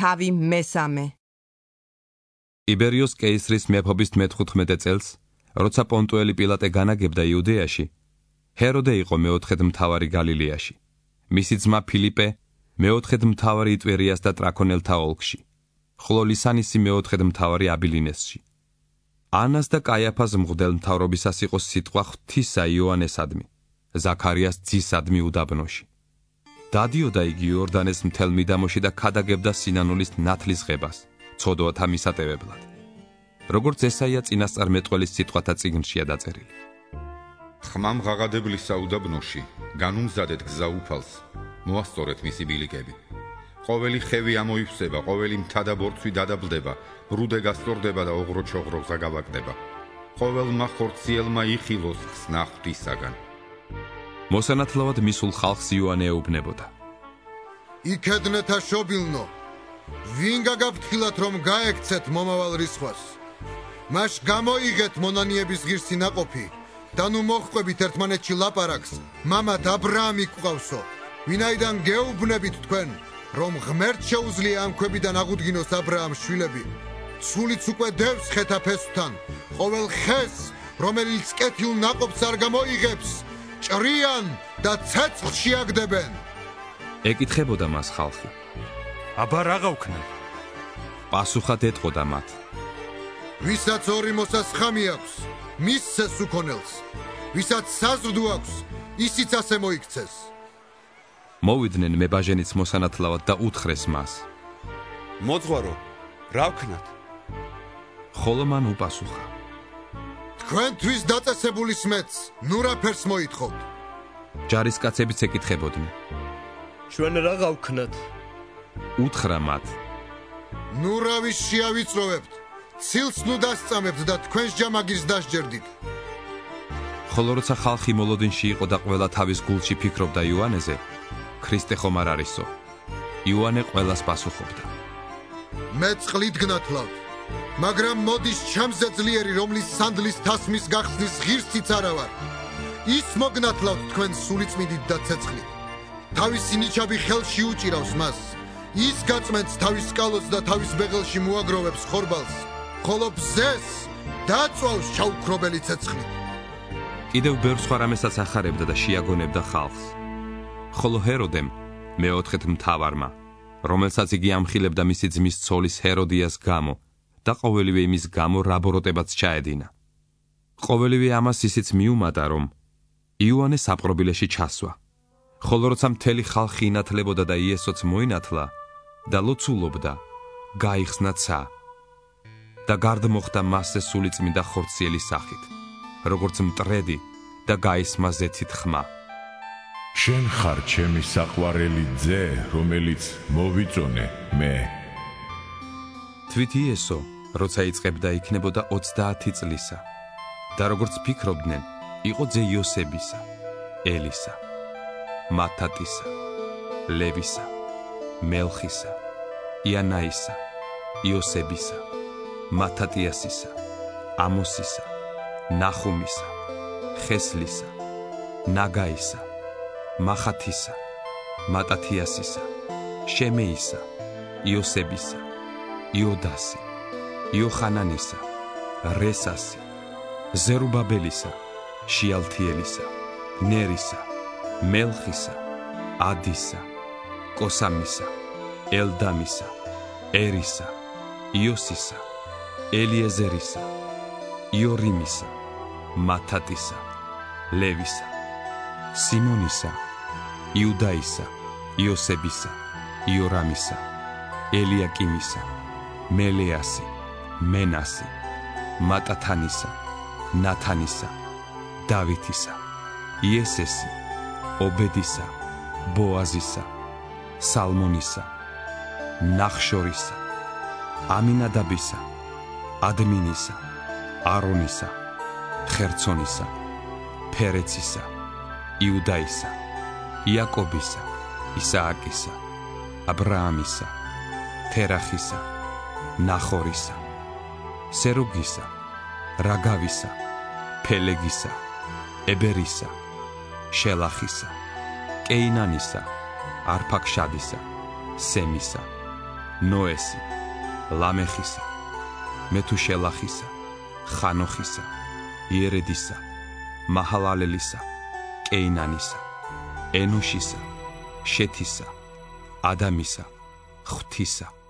თავი მესამე. იბერიოს კეისრის მეფობის 15 წელს, როცა პონტუელი პილატე განაგებდა იუდეაში, ჰეროდე იყო მეოთხედ მთავარი გალილეაში, მისი ძმა ფილიპე მეოთხედ მთავარი იტვერიას და ტრაქონელთა ოლქში, ხოლო ლისანისი მეოთხედ მთავარი აბილინესში. ანას და კაიაფას მღვდელმთავრობისას იყო სიტყვა ღვთისა იოანესადმი, ზაქარიას ძისადმი უდაბნოში. დადიოდა იგი იორდანეს მთელ მიდამოში და ქადაგებდა სინანულის ნათლის ღებას, ცოდვათა მისატევებლად. როგორც ესაია წინასწარმეტყველის სიტყვათა წიგნშია დაწერილი. ხმამ ღაღადებლისა უდაბნოში, განუმზადეთ გზა უფალს, მოასწორეთ მისი ბილიკები. ყოველი ხევი ამოიფსება, ყოველი მთა და ბორცვი დადაბლდება, ბრუდე გასწორდება და ოღრო-ჩოღრო გზა გავაკდება. ყოველმა ხორციელმა იხილოს ხსნა ღვთისაგან. მოსანათლავად მისულ ხალხს იოანე ეუბნებოდა. იქედნეთა შობილნო, ვინ გაგაფრთხილათ რომ გაექცეთ მომავალ რისხვას? მაშ გამოიღეთ მონანიების ღირსი ნაყოფი და ნუ მოჰყვებით ერთმანეთში ლაპარაკს, მამად აბრაამი გყავსო, ვინაიდან გეუბნებით თქვენ, რომ ღმერთს შეუძლია ამ ქვებიდან აღუდგინოს აბრაამს შვილები. ცულიც უკვე დევს ხეთა ფესვთან, ყოველ ხეს, რომელიც კეთილ ნაყოფს არ გამოიღებს, ჭრიან და ცეცხლში აგდებენ. ეკითხებოდა მას ხალხი. აბა რა გავქნათ? პასუხად ეტყოდა მათ. ვისაც ორი მოსასხამი აქვს, მისცეს უქონელს, ვისაც საზრდო აქვს, ისიც ასე მოიქცეს. მოვიდნენ მებაჟენიც მოსანათლავად და უთხრეს მას. მოძღვარო, რა ვქნათ? ხოლო მან უპასუხა. თქვენთვის დაწესებული სმეთს, ნუ რაფერს მოითხოვთ. ჯარისკაცებიც ეკითხებოდნენ. ჩვენ რა გავქნათ? უთხრა მათ. ნუ რავის შეავიწროვებთ, ცილს ნუ დასწამებთ და თქვენს ჯამაგირს დასჯერდით. ხოლო როცა ხალხი მოლოდინში იყო და ყველა თავის გულში ფიქრობდა იოანეზე, ქრისტე ხომ არ არისო? იოანე ყველას პასუხობდა. მე წყლით გნათლავთ, მაგრამ მოდის ჩემზე ძლიერი, რომლის სანდლის თასმის გახსნის ღირსიც არა ვარ. ის მოგნათლავთ თქვენ სულიწმიდით და ცეცხლით. თავისი ნიჩაბი ხელში უჭირავს მას, ის გაწმენდს თავის სკალოს და თავის ბეღელში მოაგროვებს ხორბალს, ხოლო ბზეს დაწვავს ჩაუქრობელი ცეცხლით. კიდევ ბევრ სხვა რამესაც ახარებდა და შეაგონებდა ხალხს. ხოლო ჰეროდემ, მეოთხედ მთავარმა, რომელსაც იგი ამხილებდა მისი ძმის ცოლის ჰეროდიას გამო და ყოველივე იმის გამო რაბოროტებაც ჩაედინა. ყოველივე ამას ისიც მიუმატა, რომ იოანე საპყრობილეში ჩასვა. ხოლო როცა მთელი ხალხი ინათლებოდა და იესოც მოინათლა და ლოცულობდა, გაიხსნა ცა და გარდმოხდა მასზე სულიწმიდა ხორციელი სახით, როგორც მტრედი და გაისმა ზეცით ხმა. შენ ხარ ჩემი საყვარელი ძე, რომელიც მოვიწონე მე. თვით იესო, როცა იწყებდა იქნებოდა 30 წლისა და როგორც ფიქრობდნენ, იყო ძე იოსებისა, ელისა, მათატისა, ლევისა, მელხისა, იანაისა, იოსებისა, მათატიასისა, ამოსისა, ნახუმისა, ხესლისა, ნაგაისა, მახათისა, მატათიასისა, შემეისა, იოსებისა, იოდასი, იოხანანისა, რესასი, ზერუბაბელისა, შიალთიელისა, ნერისა, მელხისა, ადისა, კოსამისა, ელდამისა, ერისა, იოსისა, ელიეზერისა, იორიმისა, მათატისა, ლევისა, სიმონისა, იუდაისა, იოსებისა, იორამისა, ელიაკიმისა, მელეასი, მენასი, მატათანისა, ნათანისა, დავითისა, იესესი, ობედისა, ბოაზისა, სალმონისა, ნახშორისა, ამინადაბისა, ადმინისა, არონისა, ხერცონისა, ფერეცისა, იუდაისა, იაკობისა, ისააკისა, აბრაამისა, თერახისა, ნახორისა, სერუგისა, რაგავისა, ფელეგისა, ებერისა, შელახისა, კეინანისა, არფაქშადისა, სემისა, ნოესი, ლამეხისა, მეთუშელახისა, ხანოხისა, იერედისა, მაჰალალელისა, კეინანისა, ენოშისა, შეთისა, ადამისა, ღვთისა,